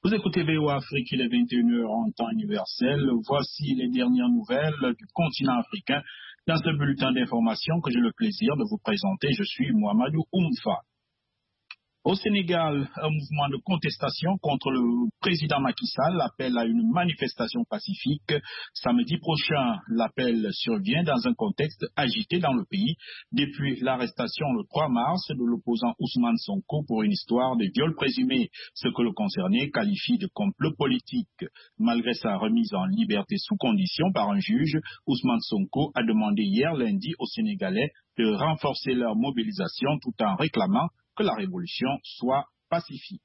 Vous écoutez VOA Afrique, il est 21h en temps universel. Voici les dernières nouvelles du continent africain dans ce bulletin d'information que j'ai le plaisir de vous présenter. Je suis Mohamedou Oumfa. Au Sénégal, un mouvement de contestation contre le président Macky Sall appelle à une manifestation pacifique. Samedi prochain, l'appel survient dans un contexte agité dans le pays depuis l'arrestation le 3 mars de l'opposant Ousmane Sonko pour une histoire de viol présumé, ce que le concerné qualifie de complot politique. Malgré sa remise en liberté sous condition par un juge, Ousmane Sonko a demandé hier lundi aux Sénégalais de renforcer leur mobilisation tout en réclamant que la révolution soit pacifique.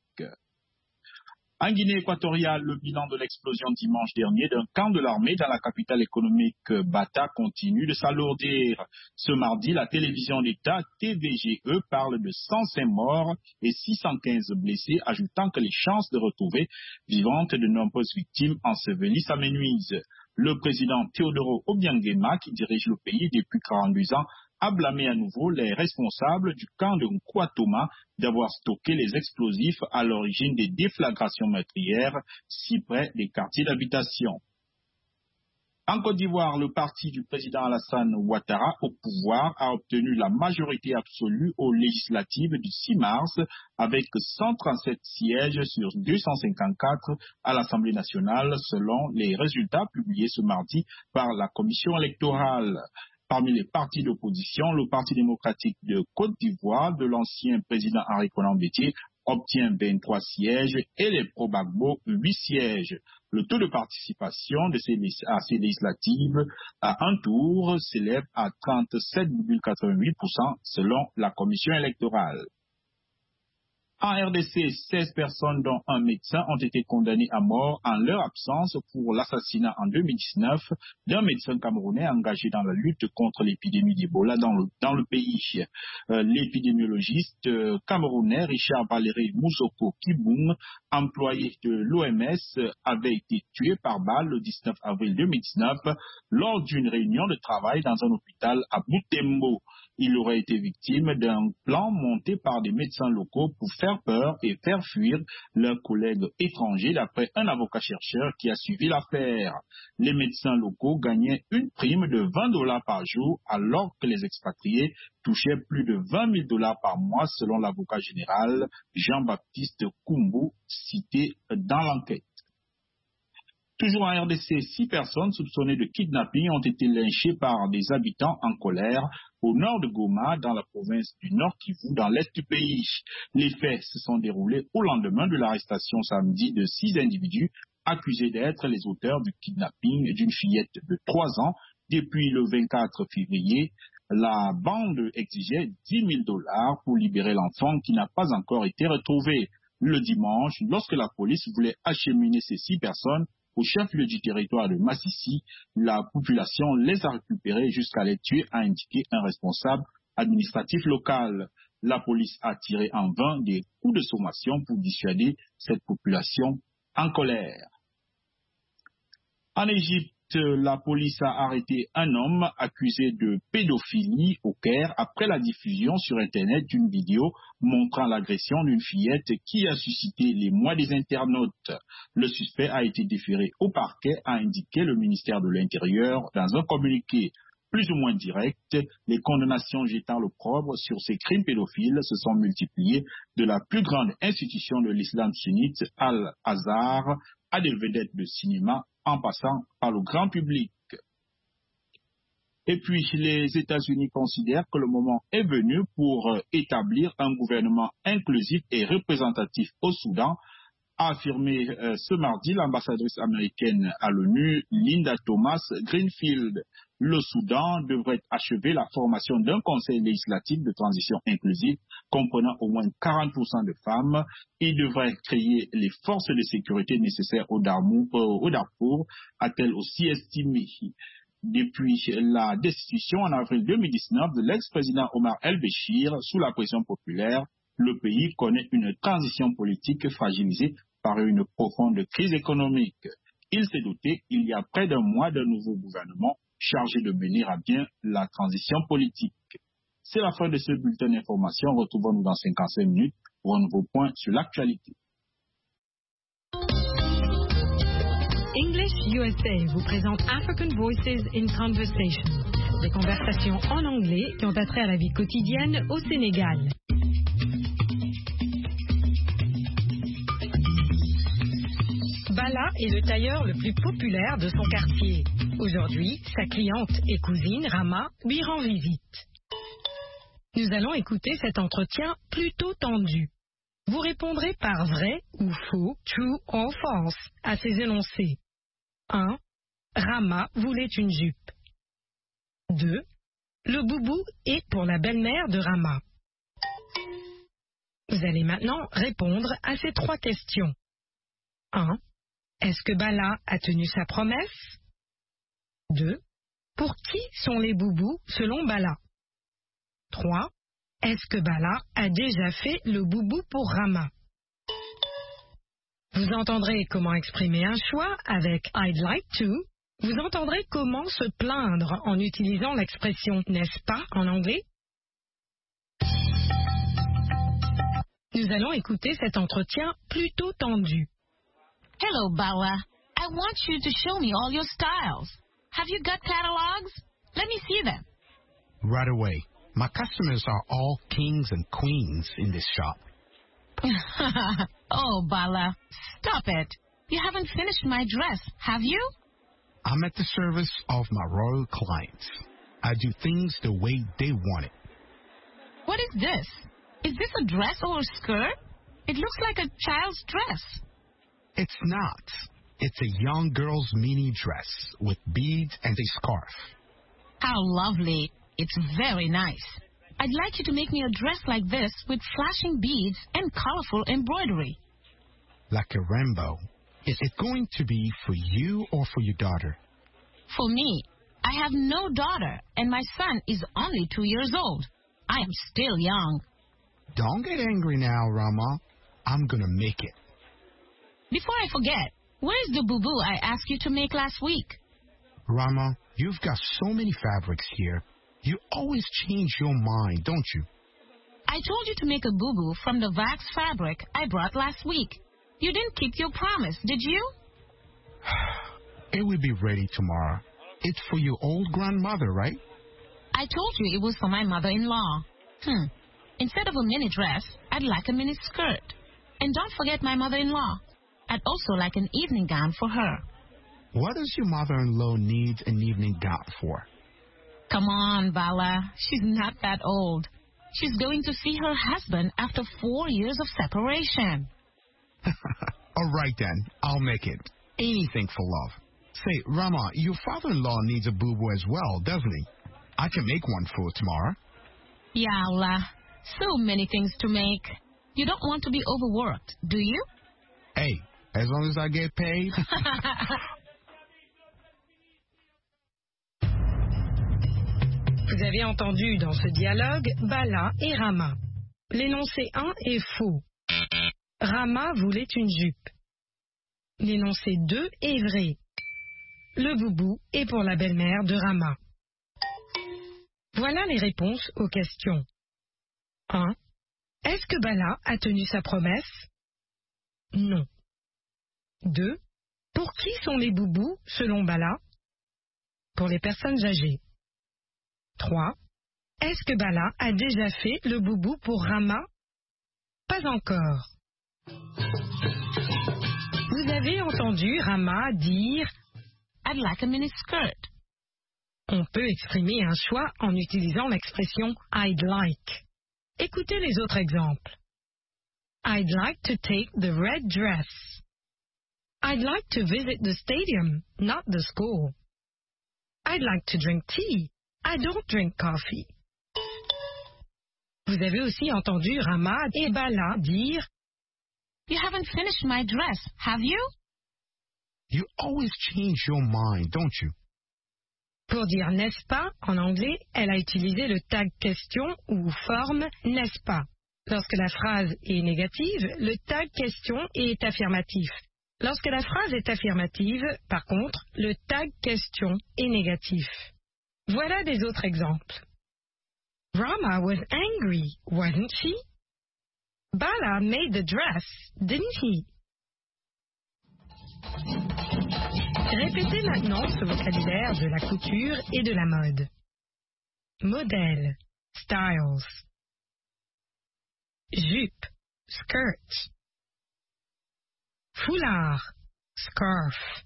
En Guinée équatoriale, le bilan de l'explosion dimanche dernier d'un camp de l'armée dans la capitale économique Bata continue de s'alourdir. Ce mardi, la télévision d'État TVGE parle de 105 morts et 615 blessés, ajoutant que les chances de retrouver vivantes de nombreuses victimes ensevelies s'amenuisent. Le président Teodoro Obiangema, qui dirige le pays depuis 42 ans, a blâmé à nouveau les responsables du camp de Nkwatoma d'avoir stocké les explosifs à l'origine des déflagrations meurtrières si près des quartiers d'habitation. En Côte d'Ivoire, le parti du président Alassane Ouattara au pouvoir a obtenu la majorité absolue aux législatives du 6 mars avec 137 sièges sur 254 à l'Assemblée nationale selon les résultats publiés ce mardi par la commission électorale. Parmi les partis d'opposition, le Parti démocratique de Côte d'Ivoire de l'ancien président Henri Konan Bédié obtient 23 sièges et les Pro-Gbagbo 8 sièges. Le taux de participation à ces législatives à un tour s'élève à 37,88% selon la commission électorale. En RDC, 16 personnes dont un médecin ont été condamnées à mort en leur absence pour l'assassinat en 2019 d'un médecin camerounais engagé dans la lutte contre l'épidémie d'Ebola dans le pays. L'épidémiologiste camerounais Richard Valéry Mousoko Kiboum, employé de l'OMS, avait été tué par balle le 19 avril 2019 lors d'une réunion de travail dans un hôpital à Butembo. Il aurait été victime d'un plan monté par des médecins locaux pour faire peur et faire fuir leurs collègues étrangers, d'après un avocat-chercheur qui a suivi l'affaire. Les médecins locaux gagnaient une prime de $20 par jour, alors que les expatriés touchaient plus de $20 000 par mois, selon l'avocat général Jean-Baptiste Koumbu, cité dans l'enquête. Toujours en RDC, 6 personnes soupçonnées de kidnapping ont été lynchées par des habitants en colère au nord de Goma, dans la province du Nord Kivu, dans l'est du pays. Les faits se sont déroulés au lendemain de l'arrestation samedi de 6 individus accusés d'être les auteurs du kidnapping d'une fillette de 3 ans. Depuis le 24 février, la bande exigeait $10 000 pour libérer l'enfant qui n'a pas encore été retrouvé. Le dimanche, lorsque la police voulait acheminer ces 6 personnes au chef-lieu du territoire de Massissi, la population les a récupérés jusqu'à les tuer, a indiqué un responsable administratif local. La police a tiré en vain des coups de sommation pour dissuader cette population en colère. En Égypte, la police a arrêté un homme accusé de pédophilie au Caire après la diffusion sur Internet d'une vidéo montrant l'agression d'une fillette qui a suscité l'émoi des internautes. Le suspect a été déféré au parquet, a indiqué le ministère de l'Intérieur dans un communiqué. Plus ou moins direct, les condamnations jetant l'opprobre sur ces crimes pédophiles se sont multipliées de la plus grande institution de l'islam sunnite, Al-Azhar, à des vedettes de cinéma, en passant par le grand public. Et puis, les États-Unis considèrent que le moment est venu pour établir un gouvernement inclusif et représentatif au Soudan, a affirmé ce mardi l'ambassadrice américaine à l'ONU, Linda Thomas Greenfield. Le Soudan devrait achever la formation d'un conseil législatif de transition inclusive comprenant au moins 40% de femmes. Il devrait créer les forces de sécurité nécessaires au Darfour, a-t-elle aussi estimé. Depuis la destitution en avril 2019 de l'ex-président Omar el-Béchir sous la pression populaire, le pays connaît une transition politique fragilisée par une profonde crise économique. Il s'est doté, il y a près d'un mois, d'un nouveau gouvernement chargé de mener à bien la transition politique. C'est la fin de ce bulletin d'information. Retrouvons-nous dans 55 minutes pour un nouveau point sur l'actualité. English USA vous présente African Voices in Conversation, des conversations en anglais qui ont attrait à la vie quotidienne au Sénégal. Bala est le tailleur le plus populaire de son quartier. Aujourd'hui, sa cliente et cousine, Rama, lui rend visite. Nous allons écouter cet entretien plutôt tendu. Vous répondrez par vrai ou faux, true or false, à ces énoncés. 1. Rama voulait une jupe. 2. Le boubou est pour la belle-mère de Rama. Vous allez maintenant répondre à ces 3 questions. 1. Est-ce que Bala a tenu sa promesse? 2. Pour qui sont les boubous selon Bala? 3. Est-ce que Bala a déjà fait le boubou pour Rama? Vous entendrez comment exprimer un choix avec I'd like to. Vous entendrez comment se plaindre en utilisant l'expression n'est-ce pas en anglais. Nous allons écouter cet entretien plutôt tendu. Hello, Bala. I want you to show me all your styles. Have you got catalogs? Let me see them. Right away. My customers are all kings and queens in this shop. Oh, Bala, stop it. You haven't finished my dress, have you? I'm at the service of my royal clients. I do things the way they want it. What is this? Is this a dress or a skirt? It looks like a child's dress. It's not. It's a young girl's mini dress with beads and a scarf. How lovely. It's very nice. I'd like you to make me a dress like this with flashing beads and colorful embroidery. Like a rainbow. Is it going to be for you or for your daughter? For me. I have no daughter, and my son is only 2 years old. I am still young. Don't get angry now, Rama. I'm gonna make it. Before I forget, where's the boo-boo I asked you to make last week? Rama, you've got so many fabrics here. You always change your mind, don't you? I told you to make a boo-boo from the wax fabric I brought last week. You didn't keep your promise, did you? It will be ready tomorrow. It's for your old grandmother, right? I told you it was for my mother-in-law. Instead of a mini dress, I'd like a mini skirt. And don't forget my mother-in-law. I'd also like an evening gown for her. What does your mother-in-law need an evening gown for? Come on, Bala. She's not that old. She's going to see her husband after 4 years of separation. All right, then. I'll make it. Anything for love. Say, Rama, your father-in-law needs a boo-boo as well, doesn't he? I can make one for tomorrow. Yeah, Allah. So many things to make. You don't want to be overworked, do you? Hey, as long as I get paid. Vous avez entendu dans ce dialogue Bala et Rama. L'énoncé 1 est faux. Rama voulait une jupe. L'énoncé 2 est vrai. Le boubou est pour la belle-mère de Rama. Voilà les réponses aux questions. 1. Est-ce que Bala a tenu sa promesse? Non. 2. Pour qui sont les boubous selon Bala? Pour les personnes âgées. 3. Est-ce que Bala a déjà fait le boubou pour Rama? Pas encore. Vous avez entendu Rama dire « I'd like a mini skirt ». On peut exprimer un choix en utilisant l'expression « I'd like ». Écoutez les autres exemples. I'd like to take the red dress. I'd like to visit the stadium, not the school. I'd like to drink tea. I don't drink coffee. Vous avez aussi entendu Rama et Bala dire You haven't finished my dress, have you? You always change your mind, don't you? Pour dire n'est-ce pas, en anglais, elle a utilisé le tag question ou forme n'est-ce pas. Lorsque la phrase est négative, le tag question est affirmatif. Lorsque la phrase est affirmative, par contre, le tag question est négatif. Voilà des autres exemples. Rama was angry, wasn't she? Bala made the dress, didn't he? Répétez maintenant ce vocabulaire de la couture et de la mode. Modèle, styles. Jupe, skirt. Foulard, scarf.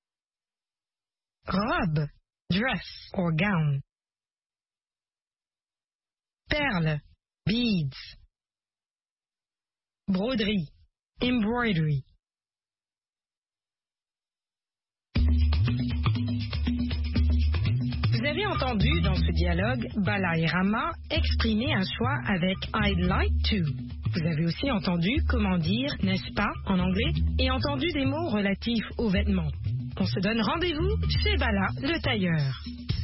Robe, dress or gown. Perles, beads. Broderie, embroidery. Vous avez entendu dans ce dialogue Bala et Rama exprimer un choix avec I'd like to. Vous avez aussi entendu comment dire n'est-ce pas en anglais et entendu des mots relatifs aux vêtements. On se donne rendez-vous chez Bala, le tailleur.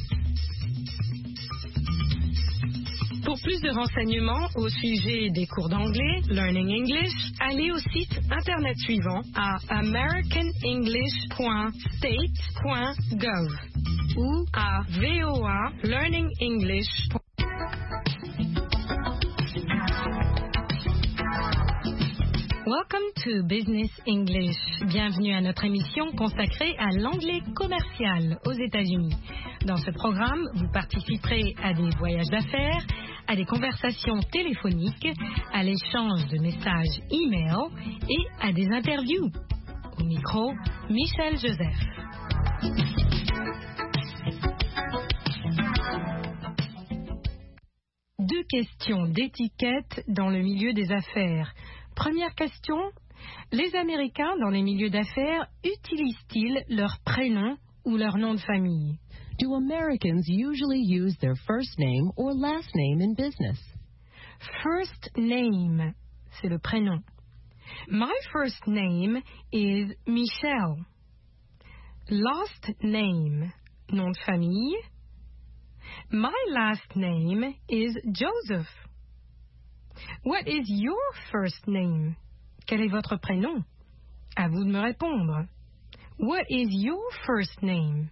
Pour plus de renseignements au sujet des cours d'anglais, Learning English, allez au site internet suivant à americanenglish.state.gov ou à voa-learning-english. Welcome to Business English. Bienvenue à notre émission consacrée à l'anglais commercial aux États-Unis. Dans ce programme, vous participerez à des voyages d'affaires, à des conversations téléphoniques, à l'échange de messages e-mail et à des interviews. Au micro, Michel Joseph. Deux questions d'étiquette dans le milieu des affaires. Première question, les Américains dans les milieux d'affaires utilisent-ils leur prénom ou leur nom de famille? Do Americans usually use their first name or last name in business? First name, c'est le prénom. My first name is Michelle. Last name, nom de famille. My last name is Joseph. What is your first name? Quel est votre prénom? À vous de me répondre. What is your first name?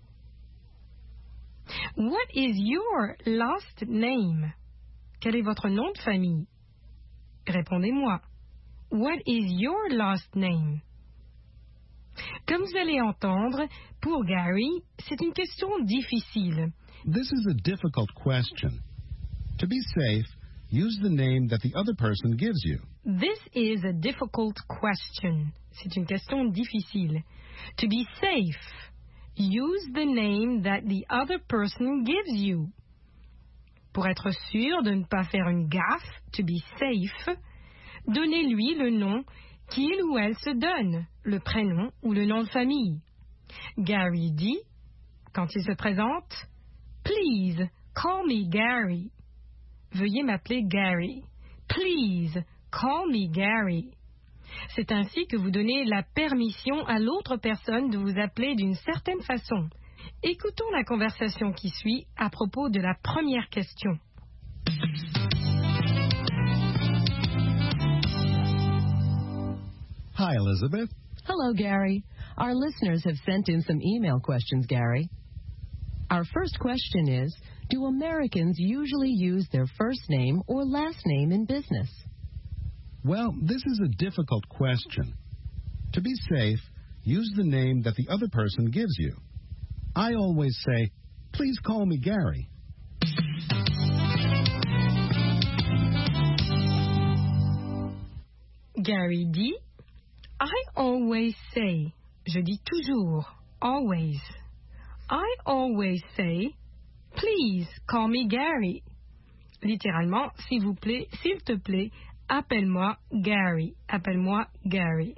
What is your last name? Quel est votre nom de famille? Répondez-moi. What is your last name? Comme vous allez entendre, pour Gary, c'est une question difficile. This is a difficult question. To be safe, use the name that the other person gives you. This is a difficult question. C'est une question difficile. To be safe, use the name that the other person gives you. Pour être sûr de ne pas faire une gaffe, to be safe, donnez-lui le nom qu'il ou elle se donne, le prénom ou le nom de famille. Gary dit, quand il se présente, Please, call me Gary. Veuillez m'appeler Gary. Please, call me Gary. C'est ainsi que vous donnez la permission à l'autre personne de vous appeler d'une certaine façon. Écoutons la conversation qui suit à propos de la première question. Hi, Elizabeth. Hello, Gary. Our listeners have sent in some email questions, Gary. Our first question is, do Americans usually use their first name or last name in business? Well, this is a difficult question. To be safe, use the name that the other person gives you. I always say, please call me Gary. Gary dit, I always say, je dis toujours, always. I always say, please call me Gary. Littéralement, s'il vous plaît, s'il te plaît, appelle-moi Gary. Appelle-moi Gary.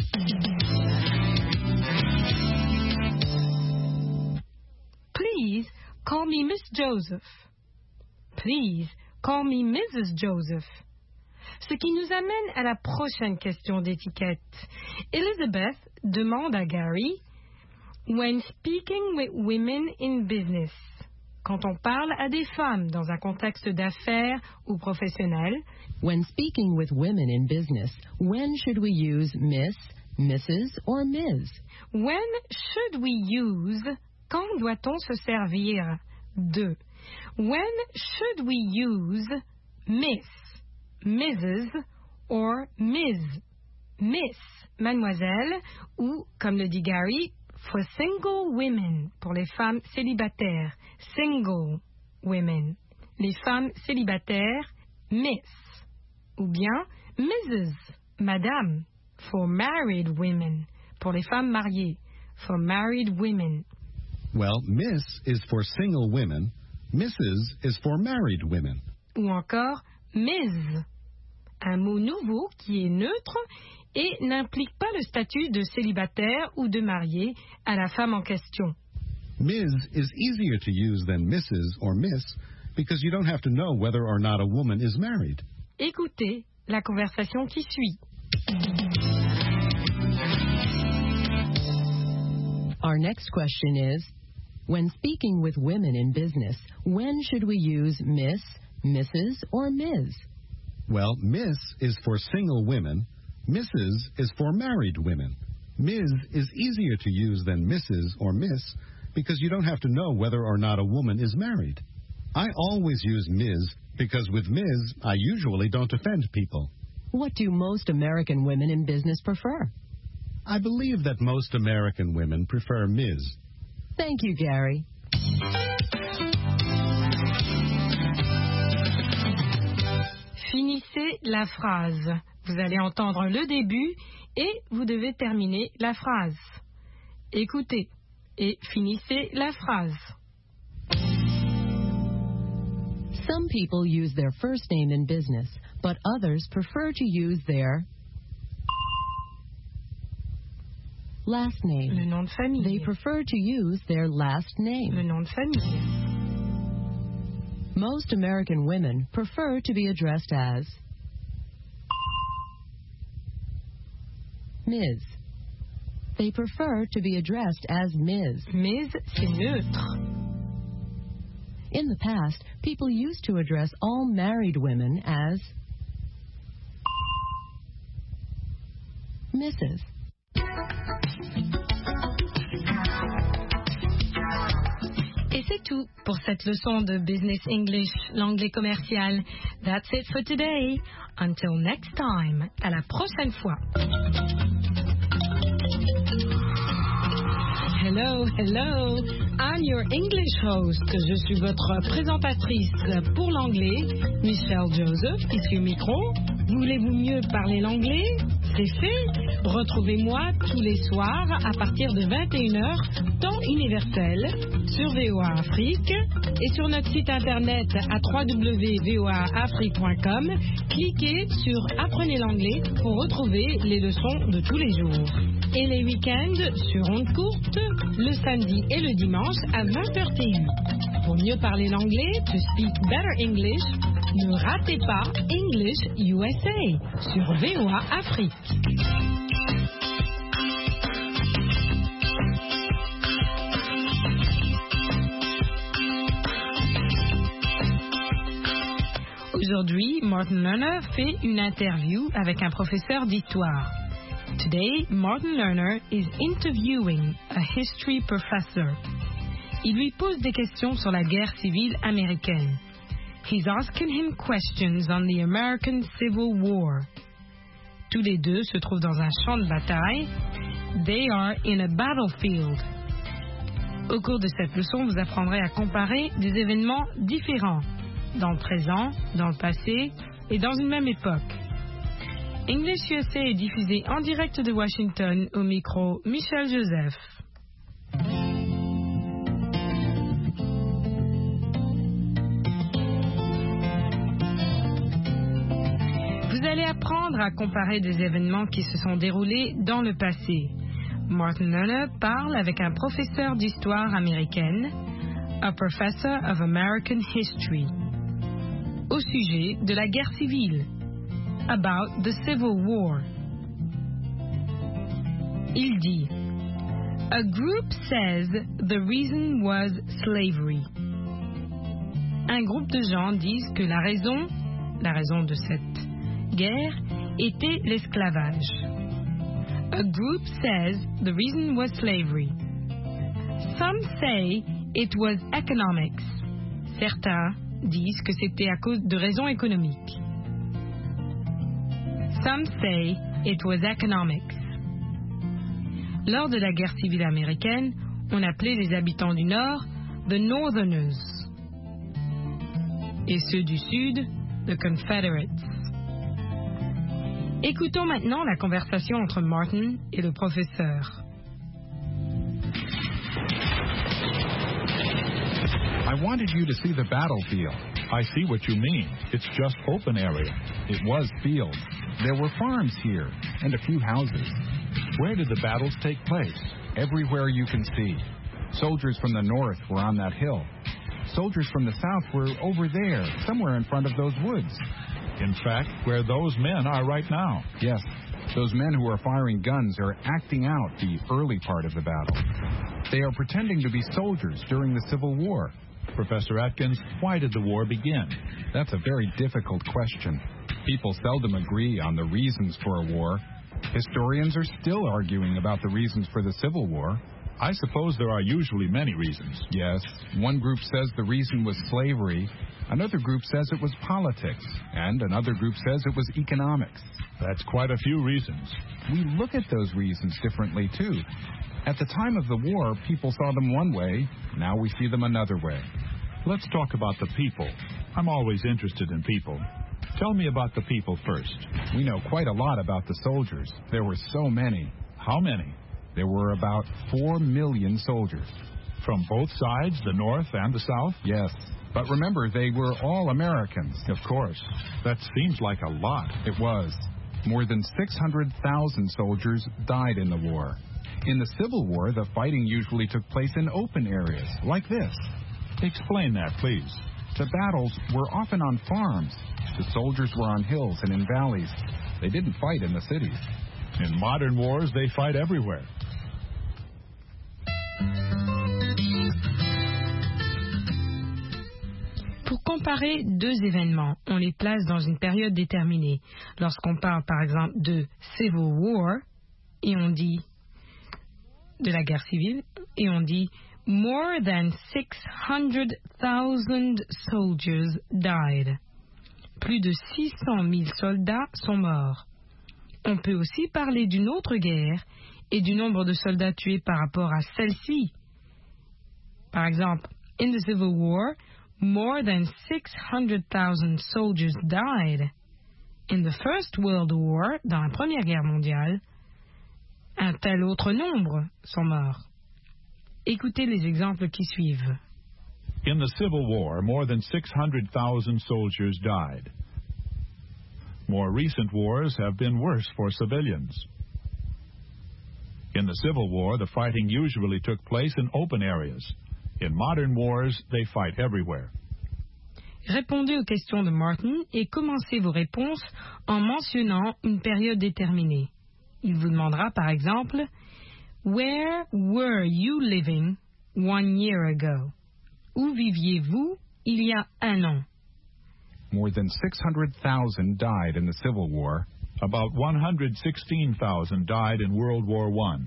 Please call me Miss Joseph. Please call me Mrs. Joseph. Ce qui nous amène à la prochaine question d'étiquette. Elizabeth demande à Gary, when speaking with women in business, quand on parle à des femmes dans un contexte d'affaires ou professionnel, when speaking with women in business, when should we use Miss, Mrs. or Ms? When should we use, quand doit-on se servir de? When should we use Miss, Mrs. or Ms? Miss, mademoiselle, ou, comme le dit Gary, for single women, pour les femmes célibataires. Single women. Les femmes célibataires, Miss. Ou bien Mrs. Madame, for married women, pour les femmes mariées. For married women. Well, Miss is for single women. Mrs. is for married women. Ou encore Ms. Un mot nouveau qui est neutre et n'implique pas le statut de célibataire ou de marié à la femme en question. Ms. is easier to use than Mrs. or Miss because you don't have to know whether or not a woman is married. Écoutez la conversation qui suit. Our next question is, when speaking with women in business, when should we use Miss, Mrs., or Ms.? Well, Miss is for single women. Mrs. is for married women. Ms. is easier to use than Mrs. or Miss because you don't have to know whether or not a woman is married. I always use Ms. because with Ms. I usually don't offend people. What do most American women in business prefer? I believe that most American women prefer Ms. Thank you, Gary. Finissez la phrase. Vous allez entendre le début et vous devez terminer la phrase. Écoutez et finissez la phrase. Some people use their first name in business, but others prefer to use their last name. Le nom de famille. They prefer to use their last name. Le nom de famille. Most American women prefer to be addressed as Ms. They prefer to be addressed as Ms. Ms, c'est neutre. In the past, people used to address all married women as Mrs. Et c'est tout pour cette leçon de Business English, l'anglais commercial. That's it for today. Until next time. À la prochaine fois. Hello, hello. I'm your English host. Je suis votre présentatrice pour l'anglais, Michelle Joseph, ici au micro. Voulez-vous mieux parler l'anglais? C'est fait. Retrouvez-moi tous les soirs à partir de 21h, temps universel, sur VOA Afrique et sur notre site internet à www.voaafrique.com. Cliquez sur Apprenez l'anglais pour retrouver les leçons de tous les jours. Et les week-ends sur ondes courtes, le samedi et le dimanche à 20h TU. Pour mieux parler l'anglais, to speak better English, ne ratez pas English USA sur VOA Afrique. Aujourd'hui, Martin Lerner fait une interview avec un professeur d'histoire. Today, Martin Lerner is interviewing a history professor. Il lui pose des questions sur la guerre civile américaine. He's asking him questions on the American Civil War. Tous les deux se trouvent dans un champ de bataille. They are in a battlefield. Au cours de cette leçon, vous apprendrez à comparer des événements différents, dans le présent, dans le passé et dans une même époque. English USA est diffusé en direct de Washington au micro Michelle Joseph. Vous allez apprendre à comparer des événements qui se sont déroulés dans le passé. Martin Lerner parle avec un professeur d'histoire américaine, a professor of American history, au sujet de la guerre civile, about the Civil War. Il dit, a group says the reason was slavery. Un groupe de gens disent que la raison de cette guerre était l'esclavage. A group says the reason was slavery. Some say it was economics. Certains disent que c'était à cause de raisons économiques. Some say it was economics. Lors de la guerre civile américaine, on appelait les habitants du Nord the Northerners et ceux du Sud the Confederates. Écoutons maintenant la conversation entre Martin et le professeur. I wanted you to see the battlefield. I see what you mean. It's just open area. It was fields. There were farms here and a few houses. Where did the battles take place? Everywhere you can see. Soldiers from the north were on that hill. Soldiers from the south were over there, somewhere in front of those woods. In fact, where those men are right now. Yes, those men who are firing guns are acting out the early part of the battle. They are pretending to be soldiers during the Civil War. Professor Atkins, why did the war begin? That's a very difficult question. People seldom agree on the reasons for a war. Historians are still arguing about the reasons for the Civil War. I suppose there are usually many reasons. Yes. One group says the reason was slavery. Another group says it was politics. And another group says it was economics. That's quite a few reasons. We look at those reasons differently, too. At the time of the war, people saw them one way. Now we see them another way. Let's talk about the people. I'm always interested in people. Tell me about the people first. We know quite a lot about the soldiers. There were so many. How many? There were about 4 million soldiers. From both sides, the North and the South? Yes. But remember, they were all Americans. Of course. That seems like a lot. It was. More than 600,000 soldiers died in the war. In the Civil War, the fighting usually took place in open areas, like this. Explain that, please. The battles were often on farms. The soldiers were on hills and in valleys. They didn't fight in the cities. In modern wars, they fight everywhere. Pour comparer deux événements, on les place dans une période déterminée. Lorsqu'on parle par exemple de Civil War, et on dit de la guerre civile, et on dit more than 600,000 soldiers died. Plus de 600 000 soldats sont morts. On peut aussi parler d'une autre guerre et du nombre de soldats tués par rapport à celle-ci. Par exemple, in the Civil War, more than 600,000 soldiers died. In the First World War, dans la Première Guerre mondiale, un tel autre nombre sont morts. Écoutez les exemples qui suivent. In the Civil War, more than 600,000 soldiers died. More recent wars have been worse for civilians. In the Civil War, the fighting usually took place in open areas. In modern wars, they fight everywhere. Répondez aux questions de Martin et commencez vos réponses en mentionnant une période déterminée. Il vous demandera par exemple « Where were you living 1 year ago » Où viviez-vous il y a un an? More than 600,000 died in the Civil War. About 116,000 died in World War I.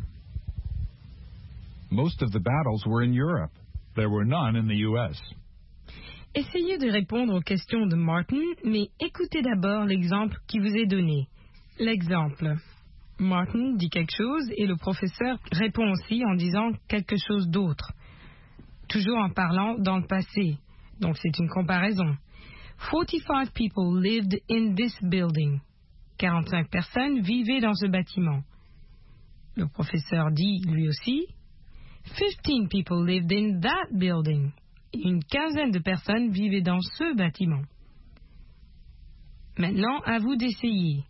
Most of the battles were in Europe. There were none in the U.S. Essayez de répondre aux questions de Martin, mais écoutez d'abord l'exemple qui vous est donné. L'exemple. Martin dit quelque chose et le professeur répond aussi en disant quelque chose d'autre. Toujours en parlant dans le passé. Donc c'est une comparaison. 45 people lived in this building. 45 personnes vivaient dans ce bâtiment. Le professeur dit lui aussi 15 people lived in that building. Une quinzaine de personnes vivaient dans ce bâtiment. Maintenant, à vous d'essayer.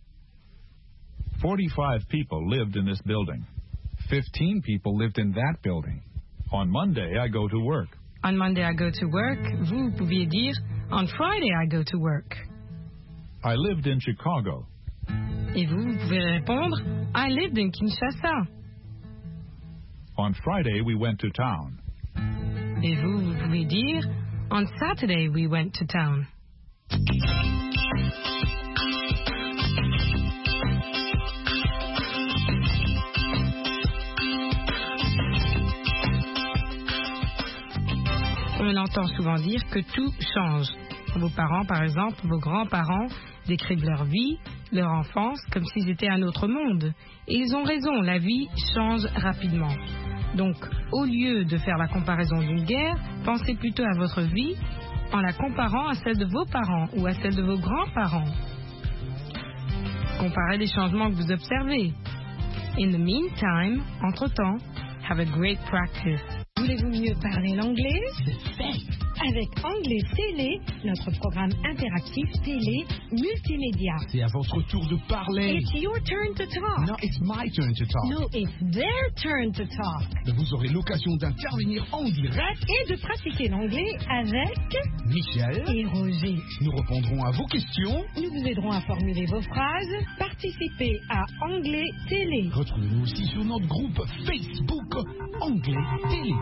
45 people lived in this building. 15 people lived in that building. On Monday, I go to work. On Monday, I go to work. Vous pouviez dire, on Friday, I go to work. I lived in Chicago. Et vous pouvez répondre, I lived in Kinshasa. On Friday, we went to town. Et vous pouvez dire, on Saturday, we went to town. On entend souvent dire que tout change. Vos parents, par exemple, vos grands-parents décrivent leur vie leur enfance comme si c'était un autre monde. Et ils ont raison, la vie change rapidement. Donc, au lieu de faire la comparaison d'une guerre, pensez plutôt à votre vie en la comparant à celle de vos parents ou à celle de vos grands-parents. Comparez les changements que vous observez. In the meantime, entre-temps, have a great practice. Voulez-vous mieux parler l'anglais? Avec Anglais Télé, notre programme interactif télé multimédia. C'est à votre tour de parler. It's your turn to talk. No, it's my turn to talk. No, it's their turn to talk. Vous aurez l'occasion d'intervenir en direct Et de pratiquer l'anglais avec Michel et Roger. Nous répondrons à vos questions. Nous vous aiderons à formuler vos phrases. Participez à Anglais Télé. Retrouvez-nous aussi sur notre groupe Facebook Anglais Télé.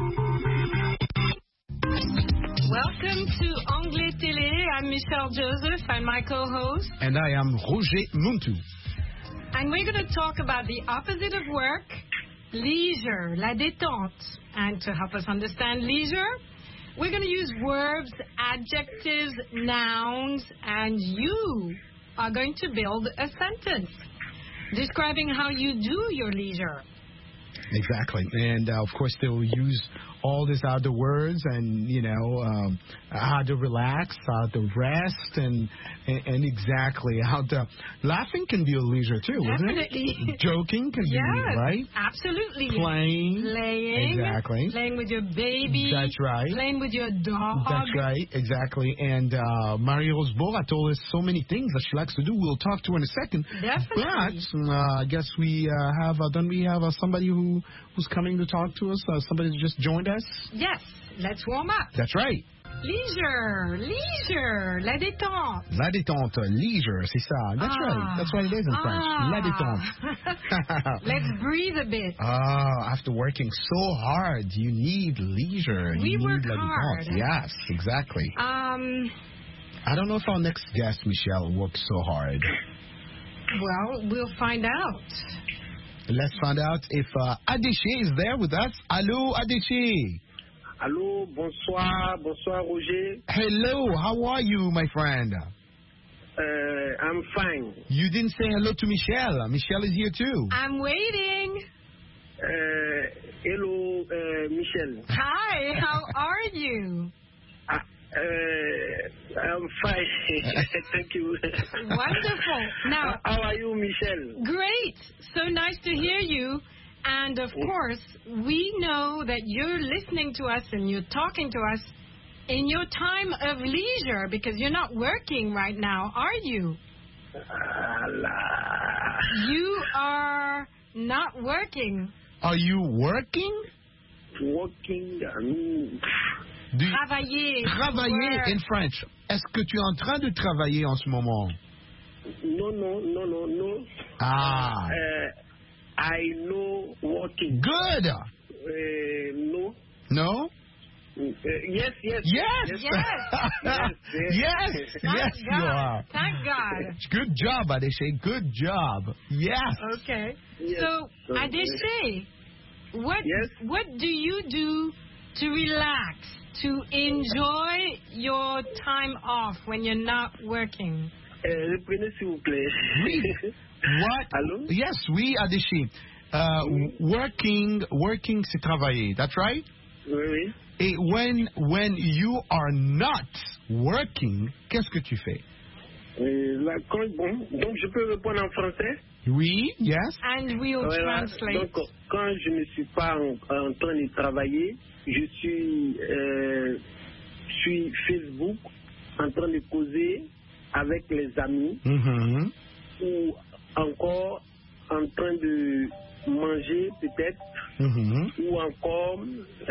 Welcome to Anglais Télé. I'm Michelle Joseph. I'm my co-host. And I am Roger Muntu. And we're going to talk about the opposite of work, leisure, la détente. And to help us understand leisure, we're going to use verbs, adjectives, nouns, and you are going to build a sentence describing how you do your leisure. Exactly. And, of course, they will use all these other words and, how to relax, how to rest, and exactly how to... Laughing can be a leisure, too, Definitely. Isn't it? Joking can be, right? Absolutely. Playing. Exactly. Playing with your baby. That's right. Playing with your dog. That's right, exactly. And Marie Rose Bora told us so many things that she likes to do. We'll talk to her in a second. Definitely. But I guess we don't we have somebody who's coming to talk to us? Somebody who just joined us? Yes. Let's warm up. That's right. Leisure, la détente. La détente, leisure, c'est ça. That's right. That's what it is in French. La détente. Let's breathe a bit. After working so hard, you need leisure. We you work need la hard. détente. Yes, exactly. I don't know if our next guest, Michelle, works so hard. Well, we'll find out. Let's find out if Adéché is there with us. Allô, Adéché. Allô, bonsoir Roger. Hello, how are you, my friend? I'm fine. You didn't say hello to Michelle. Michelle is here too. I'm waiting. Hello, Michelle. Hi, how are you? I'm fine. Thank you. Wonderful. Now, how are you, Michelle? Great. So nice to hear you. And of course, we know that you're listening to us and you're talking to us in your time of leisure because you're not working right now, are you? You are not working. Are you working? Working. Travailler in French. Est-ce que tu es en train de travailler en ce moment? No. I know working. Good. No. No? Yes. Yes. Yes, you are. Thank God. Good job, Adéché. Good job. Yes. Okay. Yes. So, Adéché, what do you do to relax, to enjoy your time off when you're not working? Reprenez s'il vous plaît. Oui. What? Allô? Yes, oui, Adéché. Working, c'est travailler. That's right? Oui. Et when you are not working, qu'est-ce que tu fais? Donc, je peux répondre en français? Oui, yes. And we'll translate. Donc, quand je ne suis pas en train de travailler, je suis Facebook en train de causer avec les amis ou encore en train de manger peut-être ou encore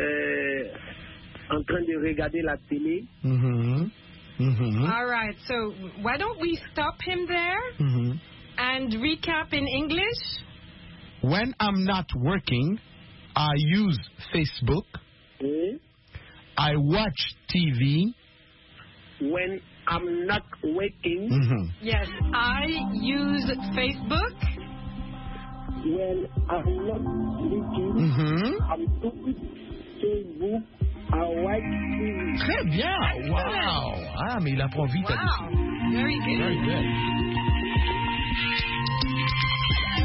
en train de regarder la télé. All right, so why don't we stop him there and recap in English? When I'm not working, I use Facebook. I watch TV. When I'm not working. Yes, I use Facebook. When I'm not working, I'm doing Facebook. I watch TV. Très bien. Wow. Ah, mais il apprend vite. Wow. Very good. Very good.